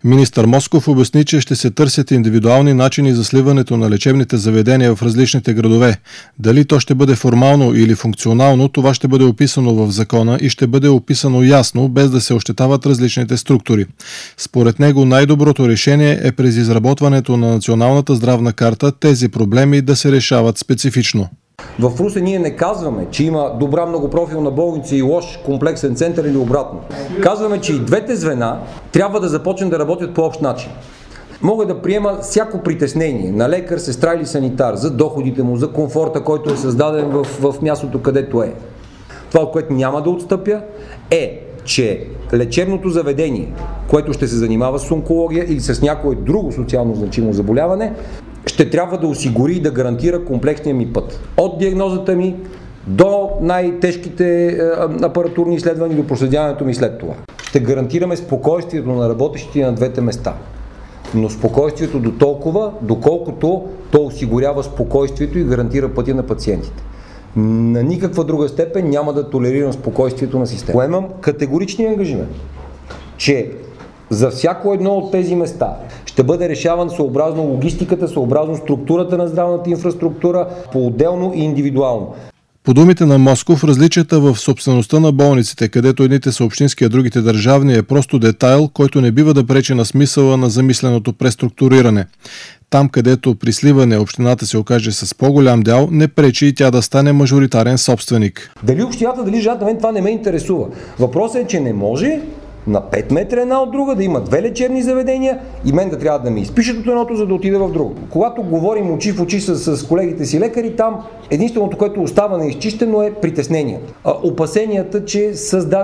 Министър Москов обясни, че ще се търсят индивидуални начини за сливането на лечебните заведения в различните градове. Дали то ще бъде формално или функционално, това ще бъде описано в закона и ще бъде описано ясно, без да се ощетават различните структури. Според него най-доброто решение е през изработването на Националната здравна карта тези проблеми да се решават специфично. В Русе ние не казваме, че има добра многопрофилна болница и лош комплексен център или обратно. Казваме, че и двете звена трябва да започнат да работят по общ начин. Мога да приема всяко притеснение на лекар, сестра или санитар за доходите му, за комфорта, който е създаден в мястото, където е. Това, от което няма да отстъпя, е, че лечебното заведение, което ще се занимава с онкология или с някое друго социално значимо заболяване, ще трябва да осигури и да гарантира комплексния ми път. От диагнозата ми до най-тежките апаратурни изследвания до проследяването ми след това. Ще гарантираме спокойствието на работещите на двете места. Но спокойствието до толкова, доколкото то осигурява спокойствието и гарантира пътя на пациентите. На никаква друга степен няма да толерирам спокойствието на системата. Поемам категоричния ангажимент, че за всяко едно от тези места ще бъде решаван съобразно логистиката, съобразно структурата на здравната инфраструктура, по-отделно и индивидуално. По думите на Москов, различията в собствеността на болниците, където едните са общински, а другите държавни, е просто детайл, който не бива да пречи на смисъла на замисленото преструктуриране. Там, където при сливане общината се окаже с по-голям дял, не пречи и тя да стане мажоритарен собственик. Дали общината, дали жадата, мен това не ме интересува. Въпросът е, че не може на 5 метра една от друга да има две лечебни заведения и мен да трябва да ме изпишат от едното, за да отида в друго. Когато говорим очи в очи с колегите си лекари, там единственото, което остава неизчистено е притеснението. Опасенията, че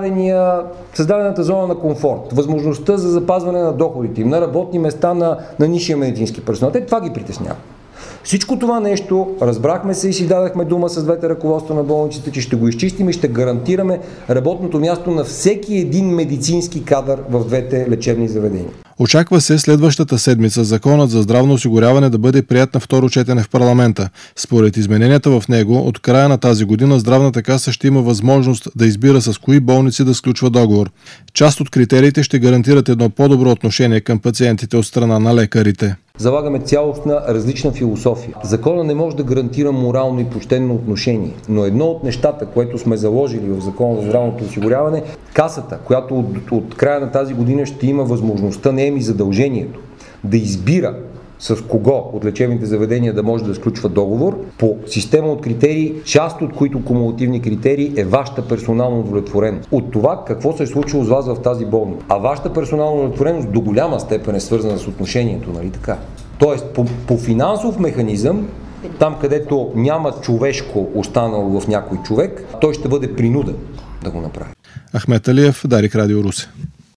създадената зона на комфорт, възможността за запазване на доходите им, на работни места на нисшия медицински персонал, това ги притеснява. Всичко това нещо, разбрахме се и си дадахме дума с двете ръководства на болниците, че ще го изчистим и ще гарантираме работното място на всеки един медицински кадър в двете лечебни заведения. Очаква се следващата седмица законът за здравно осигуряване да бъде прият на второ четене в парламента. Според измененията в него, от края на тази година здравната каса ще има възможност да избира с кои болници да сключва договор. Част от критериите ще гарантират едно по-добро отношение към пациентите от страна на лекарите. Залагаме цялостна различна философия. Законът не може да гарантира морално и почтенно отношение, но едно от нещата, което сме заложили в Закона за здравното осигуряване, касата, която от края на тази година ще има възможността, не е ми задължението, да избира с кого от лечебните заведения да може да сключва договор по система от критерии, част от които кумулативни критерии е вашата персонална удовлетвореност. От това какво се е случило с вас в тази болница. А вашата персонална удовлетвореност до голяма степен е свързана с отношението, нали така? Тоест по финансов механизъм, там където няма човешко останало в някой човек, той ще бъде принуден да го направи. Ахмет Алиев, Дарик Радио Русе.